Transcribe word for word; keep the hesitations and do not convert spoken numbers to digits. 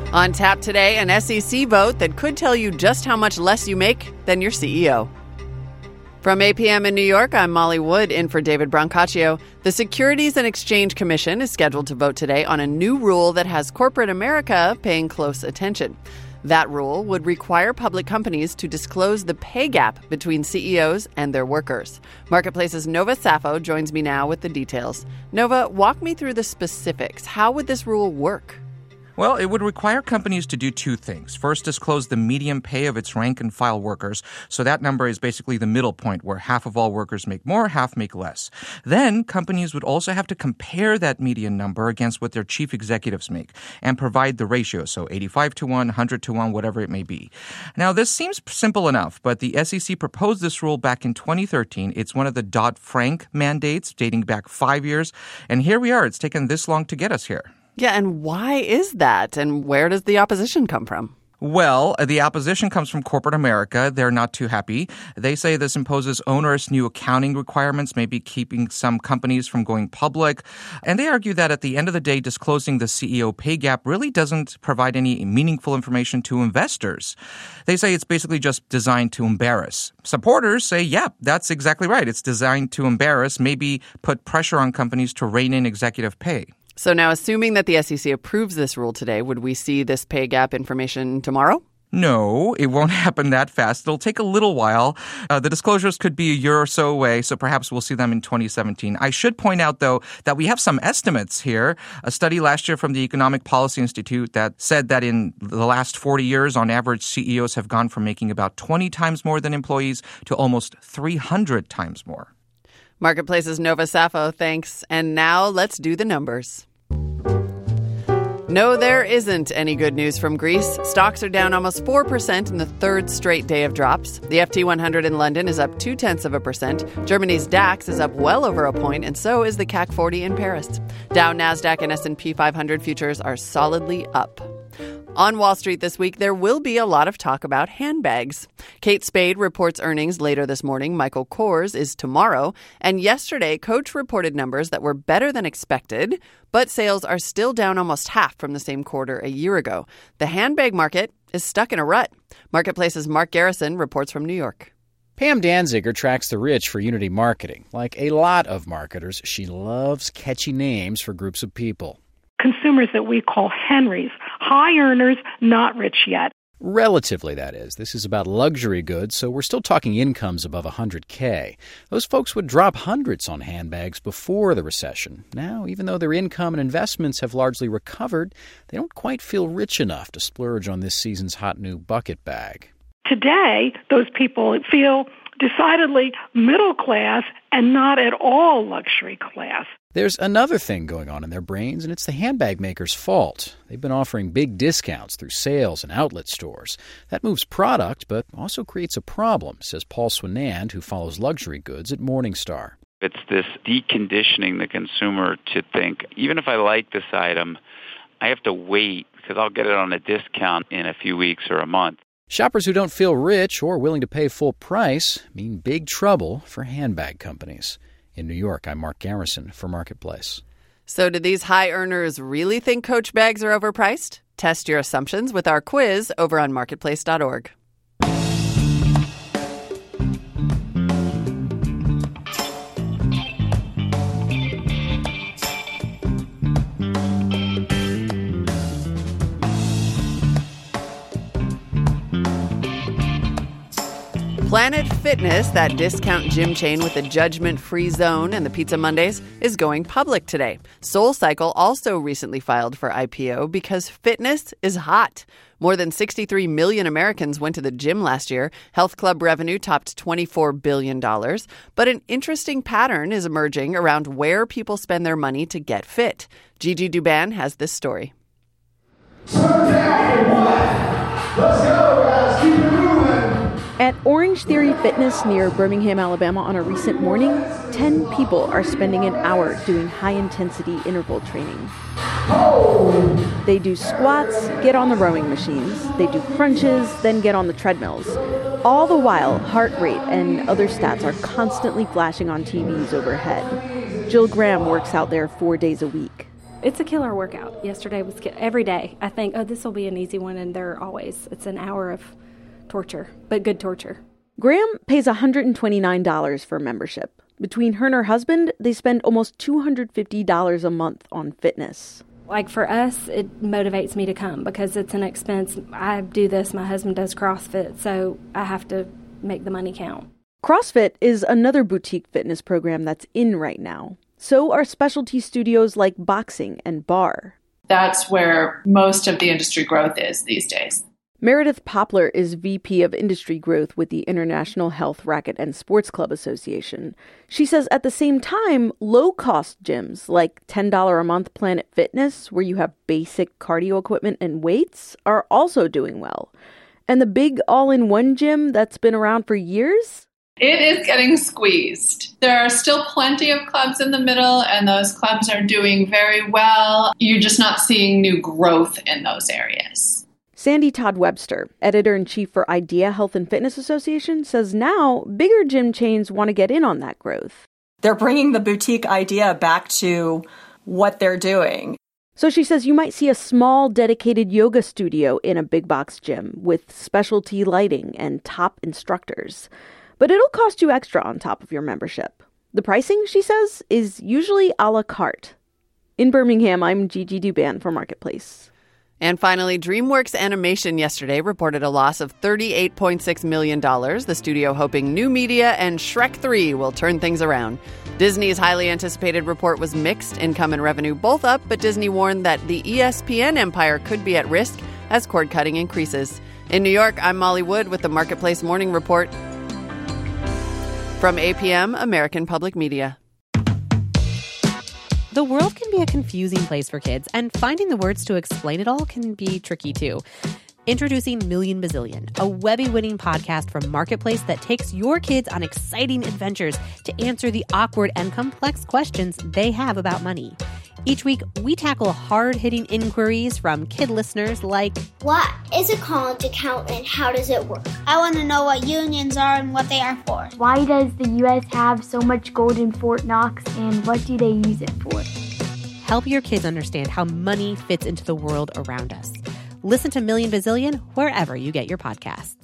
On tap today, an S E C vote that could tell you just how much less you make than your C E O. From eight p.m. in New York, I'm Molly Wood, in for David Brancaccio. The Securities and Exchange Commission is scheduled to vote today on a new rule that has corporate America paying close attention. That rule would require public companies to disclose the pay gap between C E Os and their workers. Marketplace's Nova Saffo joins me now with the details. Nova, walk me through the specifics. How would this rule work? Well, it would require companies to do two things. First, disclose the median pay of its rank-and-file workers. So that number is basically the middle point where half of all workers make more, half make less. Then, companies would also have to compare that median number against what their chief executives make and provide the ratio, so eighty-five to one, one hundred to one, whatever it may be. Now, this seems simple enough, but the S E C proposed this rule back in twenty thirteen. It's one of the Dodd-Frank mandates dating back five years. And here we are. It's taken this long to get us here. Yeah, and why is that? And where does the opposition come from? Well, the opposition comes from corporate America. They're not too happy. They say this imposes onerous new accounting requirements, maybe keeping some companies from going public. And they argue that at the end of the day, disclosing the C E O pay gap really doesn't provide any meaningful information to investors. They say it's basically just designed to embarrass. Supporters say, yeah, that's exactly right. It's designed to embarrass, maybe put pressure on companies to rein in executive pay. So now, assuming that the S E C approves this rule today, would we see this pay gap information tomorrow? No, it won't happen that fast. It'll take a little while. Uh, the disclosures could be a year or so away, so perhaps we'll see them in twenty seventeen. I should point out, though, that we have some estimates here. A study last year from the Economic Policy Institute that said that in the last forty years, on average, C E Os have gone from making about twenty times more than employees to almost three hundred times more. Marketplace's Nova Saffo, thanks. And now let's do the numbers. No, there isn't any good news from Greece. Stocks are down almost four percent in the third straight day of drops. The F T one hundred in London is up two-tenths of a percent. Germany's DAX is up well over a point, and so is the C A C forty in Paris. Dow, NASDAQ, and S and P five hundred futures are solidly up. On Wall Street this week, there will be a lot of talk about handbags. Kate Spade reports earnings later this morning. Michael Kors is tomorrow. And yesterday, Coach reported numbers that were better than expected, but sales are still down almost half from the same quarter a year ago. The handbag market is stuck in a rut. Marketplace's Mark Garrison reports from New York. Pam Danziger tracks the rich for Unity Marketing. Like a lot of marketers, she loves catchy names for groups of people. Consumers that we call Henrys, high earners, not rich yet. Relatively, that is. This is about luxury goods, so we're still talking incomes above one hundred K. Those folks would drop hundreds on handbags before the recession. Now, even though their income and investments have largely recovered, they don't quite feel rich enough to splurge on this season's hot new bucket bag. Today, those people feel decidedly middle class and not at all luxury class. There's another thing going on in their brains, and it's the handbag maker's fault. They've been offering big discounts through sales and outlet stores. That moves product, but also creates a problem, says Paul Swinand, who follows luxury goods at Morningstar. It's this deconditioning the consumer to think, even if I like this item, I have to wait because I'll get it on a discount in a few weeks or a month. Shoppers who don't feel rich or willing to pay full price mean big trouble for handbag companies. In New York, I'm Mark Garrison for Marketplace. So do these high earners really think Coach bags are overpriced? Test your assumptions with our quiz over on marketplace dot org. Planet Fitness, that discount gym chain with the judgment-free zone and the Pizza Mondays, is going public today. SoulCycle also recently filed for I P O because fitness is hot. More than sixty-three million Americans went to the gym last year. Health club revenue topped twenty-four billion dollars. But an interesting pattern is emerging around where people spend their money to get fit. Gigi Duban has this story. Let's go, guys. Keep it moving. At Orange Theory Fitness near Birmingham, Alabama on a recent morning, ten people are spending an hour doing high-intensity interval training. They do squats, get on the rowing machines, they do crunches, then get on the treadmills. All the while, heart rate and other stats are constantly flashing on T Vs overhead. Jill Graham works out there four days a week. It's a killer workout. Yesterday was ki- every day. I think, oh, this will be an easy one, and they're always. It's an hour of torture, but good torture. Graham pays one hundred twenty-nine dollars for membership. Between her and her husband, they spend almost two hundred fifty dollars a month on fitness. Like for us, it motivates me to come because it's an expense. I do this. My husband does CrossFit, so I have to make the money count. CrossFit is another boutique fitness program that's in right now. So are specialty studios like boxing and bar. That's where most of the industry growth is these days. Meredith Poplar is V P of Industry Growth with the International Health, Racquet, and Sports Club Association. She says at the same time, low-cost gyms like ten dollars a month Planet Fitness, where you have basic cardio equipment and weights, are also doing well. And the big all-in-one gym that's been around for years? It is getting squeezed. There are still plenty of clubs in the middle, and those clubs are doing very well. You're just not seeing new growth in those areas. Sandy Todd Webster, editor-in-chief for IDEA Health and Fitness Association, says now bigger gym chains want to get in on that growth. They're bringing the boutique idea back to what they're doing. So she says you might see a small dedicated yoga studio in a big box gym with specialty lighting and top instructors. But it'll cost you extra on top of your membership. The pricing, she says, is usually a la carte. In Birmingham, I'm Gigi Duban for Marketplace. And finally, DreamWorks Animation yesterday reported a loss of thirty-eight point six million dollars, the studio hoping new media and Shrek three will turn things around. Disney's highly anticipated report was mixed, income and revenue both up, but Disney warned that the E S P N empire could be at risk as cord cutting increases. In New York, I'm Molly Wood with the Marketplace Morning Report. From A P M, American Public Media. The world can be a confusing place for kids, and finding the words to explain it all can be tricky too. Introducing Million Bazillion, a Webby-winning podcast from Marketplace that takes your kids on exciting adventures to answer the awkward and complex questions they have about money. Each week, we tackle hard-hitting inquiries from kid listeners like, what is a college account and how does it work? I want to know what unions are and what they are for. Why does the U S have so much gold in Fort Knox and what do they use it for? Help your kids understand how money fits into the world around us. Listen to Million Bazillion wherever you get your podcasts.